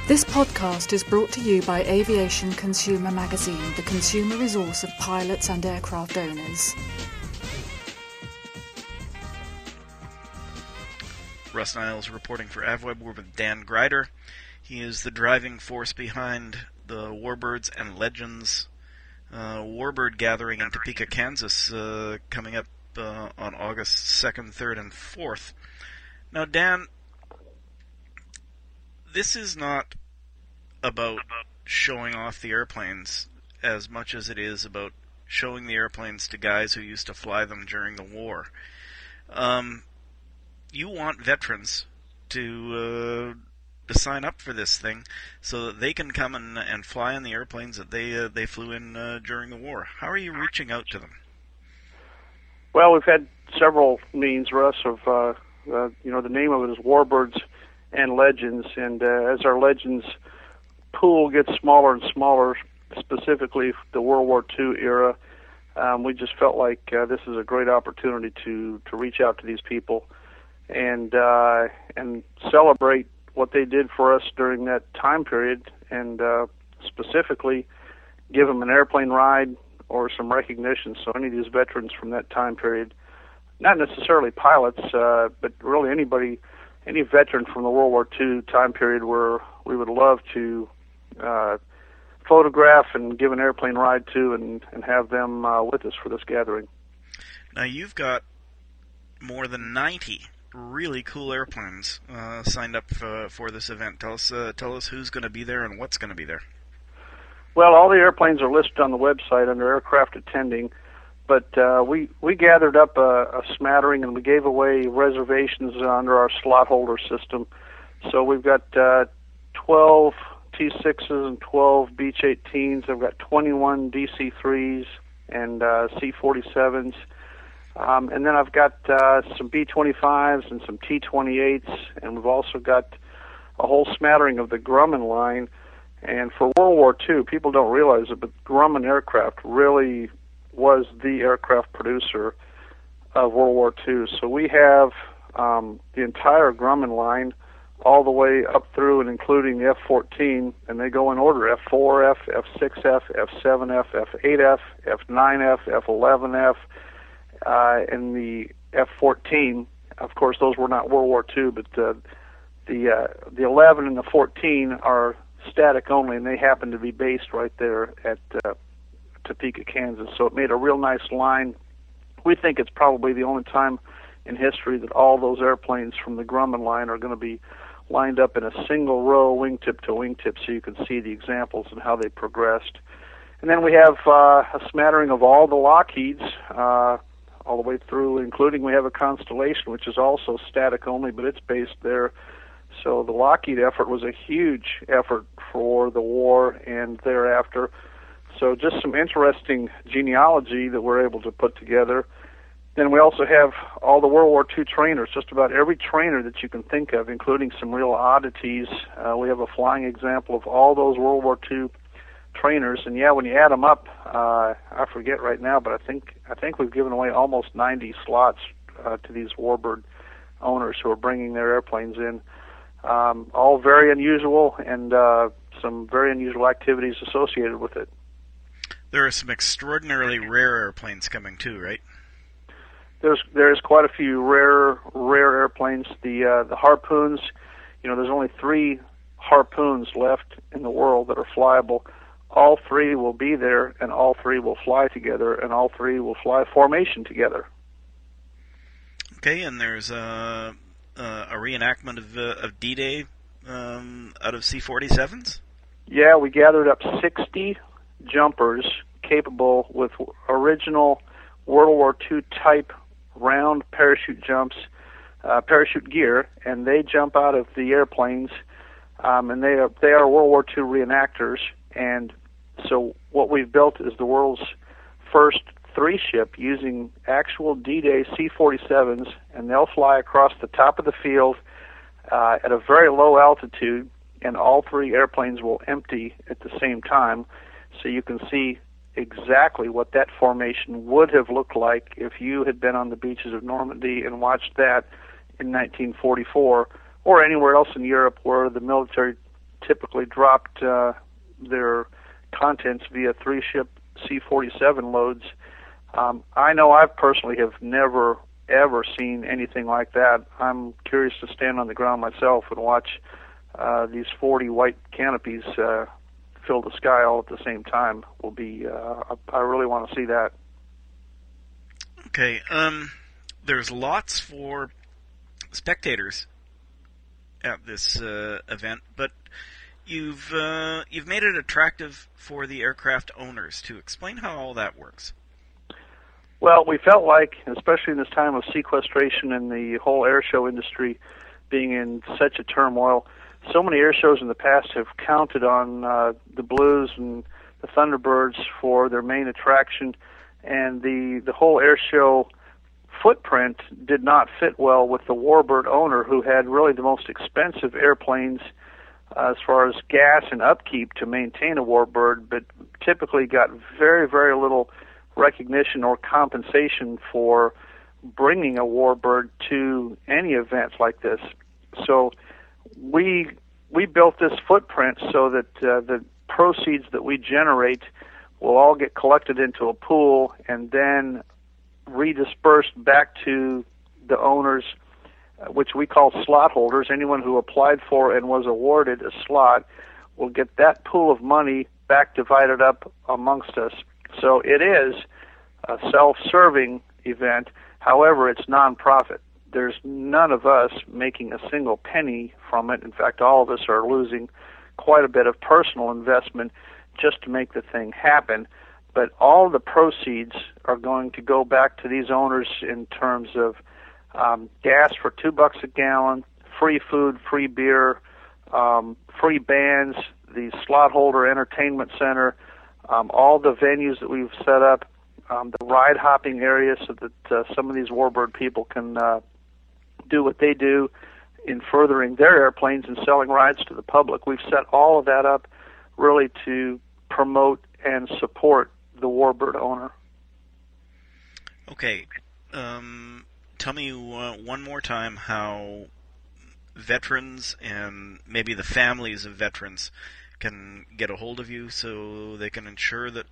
This podcast is brought to you by Aviation Consumer Magazine, the consumer resource of pilots and aircraft owners. Russ Niles reporting for AvWeb. We're with Dan Greider. He is the driving force behind the Warbirds and Legends Warbird gathering in Topeka, Kansas, coming up on August 2nd, 3rd, and 4th. Now, Dan, this is not about showing off the airplanes as much as it is about showing the airplanes to guys who used to fly them during the war. You want veterans to sign up for this thing so that they can come and fly in the airplanes that they flew in during the war. How are you reaching out to them? Well, we've had several means, Russ, of the name of it is Warbirds and Legends, and as our Legends pool gets smaller and smaller, specifically the World War II era, we just felt like this is a great opportunity to reach out to these people and celebrate what they did for us during that time period, and specifically give them an airplane ride or some recognition. So any of these veterans from that time period, not necessarily pilots, but really anybody, any veteran from the World War II time period, where we would love to photograph and give an airplane ride to and have them with us for this gathering. Now, you've got more than 90 really cool airplanes signed up for this event. Tell us who's going to be there and what's going to be there. Well, all the airplanes are listed on the website under aircraft attending, but we gathered up a smattering, and we gave away reservations under our slot holder system. So we've got 12 T6s and 12 Beech 18s. I've got 21 DC-3s and C-47s. And then I've got some B-25s and some T-28s, and we've also got a whole smattering of the Grumman line. And for World War II, people don't realize it, but Grumman Aircraft really was the aircraft producer of World War II. So we have the entire Grumman line all the way up through and including the F-14, and they go in order: F-4F, F-6F, F-7F, F-8F, F-9F, F-11F, and the F-14. Of course, those were not World War II, but the 11 and the 14 are static only, and they happen to be based right there at Topeka, Kansas. So it made a real nice line. We think it's probably the only time in history that all those airplanes from the Grumman line are going to be lined up in a single row, wingtip to wingtip, so you can see the examples and how they progressed. And then we have a smattering of all the Lockheeds, all the way through, including we have a Constellation, which is also static only, but it's based there. So the Lockheed effort was a huge effort for the war and thereafter. So just some interesting genealogy that we're able to put together. Then we also have all the World War II trainers, just about every trainer that you can think of, including some real oddities. We have a flying example of all those World War II trainers, and yeah, when you add them up, I forget right now, but I think we've given away almost 90 slots to these Warbird owners who are bringing their airplanes in. All very unusual, and some very unusual activities associated with it. There are some extraordinarily rare airplanes coming too, right? There's quite a few rare airplanes. The Harpoons, there's only 3 Harpoons left in the world that are flyable. All 3 will be there, and all 3 will fly together, and all 3 will fly formation together. Okay, and there's a reenactment of D-Day out of C-47s? Yeah, we gathered up 60 jumpers capable with original World War II type round parachute jumps, parachute gear, and they jump out of the airplanes, and they are World War II reenactors. And so what we've built is the world's first 3-ship using actual D-Day C-47s, and they'll fly across the top of the field at a very low altitude, and all 3 airplanes will empty at the same time. So you can see exactly what that formation would have looked like if you had been on the beaches of Normandy and watched that in 1944, or anywhere else in Europe where the military typically dropped their contents via 3-ship C-47 loads. I know I personally have never, ever seen anything like that. I'm curious to stand on the ground myself and watch these 40 white canopies fill the sky all at the same time. I really want to see that. Okay, there's lots for spectators at this event, but you've made it attractive for the aircraft owners too. Explain how all that works. Well, we felt like, especially in this time of sequestration and the whole air show industry being in such a turmoil, so many air shows in the past have counted on the Blues and the Thunderbirds for their main attraction, and the whole air show footprint did not fit well with the Warbird owner, who had really the most expensive airplanes as far as gas and upkeep to maintain a Warbird, but typically got very, very little recognition or compensation for bringing a Warbird to any events like this. So we built this footprint so that the proceeds that we generate will all get collected into a pool and then redispersed back to the owners, which we call slot holders. Anyone who applied for and was awarded a slot will get that pool of money back divided up amongst us. So it is a self-serving event. However, it's non-profit. There's none of us making a single penny from it. In fact, all of us are losing quite a bit of personal investment just to make the thing happen. But all the proceeds are going to go back to these owners in terms of gas for $2 a gallon, free food, free beer, free bands, the slot holder entertainment center, all the venues that we've set up, the ride hopping area so that some of these Warbird people can do what they do in furthering their airplanes and selling rides to the public. We've set all of that up really to promote and support the Warbird owner. Okay. Tell me one more time how veterans and maybe the families of veterans can get a hold of you so they can ensure that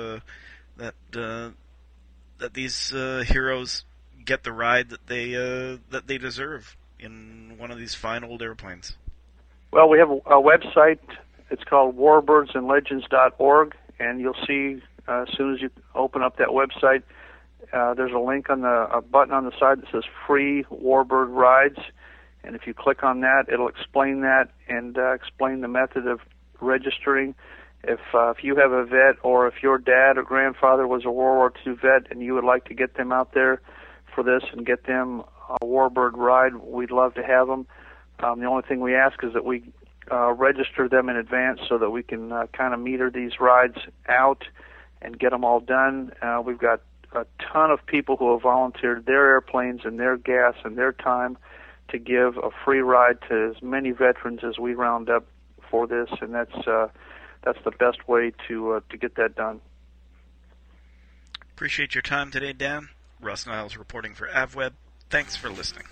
that these heroes get the ride that they deserve in one of these fine old airplanes. Well, we have a website. It's called warbirdsanlegends.org, and you'll see as soon as you open up that website, there's a link on a button on the side that says Free Warbird Rides, and if you click on that, it'll explain that and explain the method of registering. If you have a vet, or if your dad or grandfather was a World War II vet and you would like to get them out there for this and get them a Warbird ride, we'd love to have them. The only thing we ask is that we register them in advance so that we can kind of meter these rides out and get them all done. We've got a ton of people who have volunteered their airplanes and their gas and their time to give a free ride to as many veterans as we round up for this, and that's the best way to get that done. Appreciate your time today, Dan. Russ Niles reporting for AvWeb. Thanks for listening.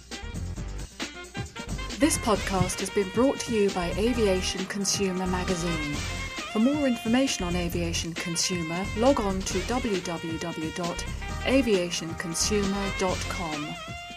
This podcast has been brought to you by Aviation Consumer Magazine. For more information on Aviation Consumer, log on to www.aviationconsumer.com.